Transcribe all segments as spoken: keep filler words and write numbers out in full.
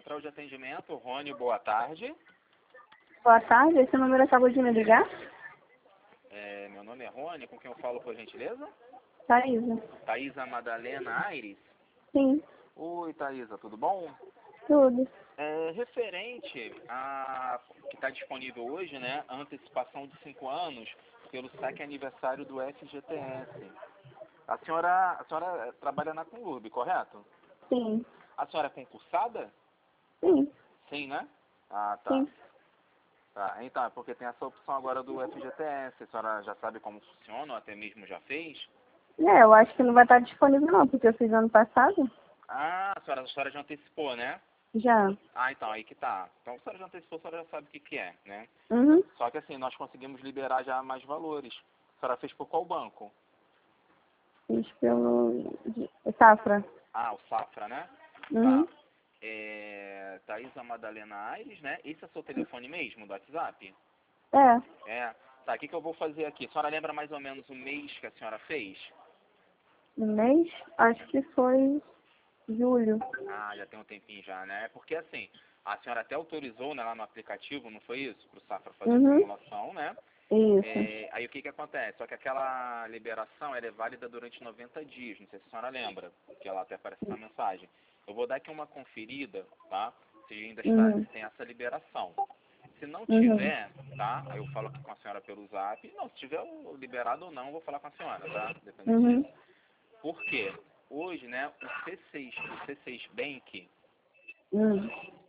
central de atendimento, Rony, boa tarde. Boa tarde, esse número acabou de me ligar? É, meu nome é Rony, com quem eu falo, por gentileza? Thaísa. Thaísa Madalena Aires? Sim, Oi, Thaísa, tudo bom? tudo. É, referente a que está disponível hoje, né, a antecipação de cinco anos pelo saque aniversário do F G T S. A senhora, a senhora trabalha na Conlurb, correto? Sim, A senhora é concursada? sim, Sim, né? Ah, tá. sim. Tá, então, é porque tem essa opção agora do F G T S. A senhora já sabe como funciona, ou até mesmo já fez? É, eu acho que não vai estar disponível não, porque eu fiz ano passado. Ah, a senhora, a senhora já antecipou, né? Já. Ah, então, aí que tá. Então, a senhora já antecipou, a senhora já sabe o que que é, né? Uhum. Só que assim, nós conseguimos liberar já mais valores. A senhora fez por qual banco? Fiz pelo... de- Safra. Ah, o Safra, né? Tá. Uhum. É... Thaísa Madalena Aires, né? Esse é seu telefone mesmo, do WhatsApp? É, É. Tá, o que que eu vou fazer aqui? A senhora lembra mais ou menos o mês que a senhora fez? um mês, acho que foi julho. Ah, já tem um tempinho já, né? Porque assim, a senhora até autorizou, né, lá no aplicativo, não foi isso? Para o Safra fazer a Uhum. simulação, né? Isso. É, aí o que que acontece? Só que aquela liberação, ela é válida durante noventa dias, não sei se a senhora lembra, que ela até aparece na mensagem. Eu vou dar aqui uma conferida, tá? Se ainda está, Uhum. se tem essa liberação. Se não Uhum. tiver, tá? Aí eu falo aqui com a senhora pelo zap. Não, se tiver o liberado ou não, eu vou falar com a senhora, tá? Dependente Uhum. disso. Por quê? Hoje, né, o C seis, o C seis Bank. Uhum.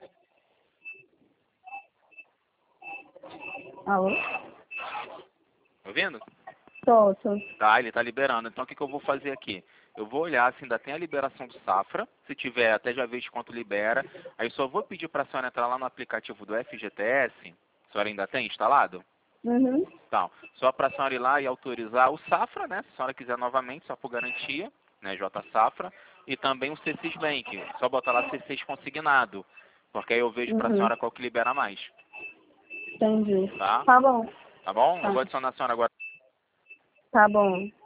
Alô? Tá ouvindo? Tô, tô. Tá, ele tá liberando. Então o que que eu vou fazer aqui? Eu vou olhar se ainda tem a liberação do Safra. Se tiver, até já vejo quanto libera. Aí só vou pedir pra senhora entrar lá no aplicativo do F G T S. A senhora ainda tem instalado? Uhum. Então, só pra senhora ir lá e autorizar o Safra, né? Se a senhora quiser novamente, só por garantia, né? J Safra. E também o C seis Bank. Só botar lá C seis consignado. Porque aí eu vejo pra Uhum. senhora qual que libera mais. Entendi. Tá? Tá bom. Tá bom? Eu Tá. vou adicionar a senhora agora. Tá bom.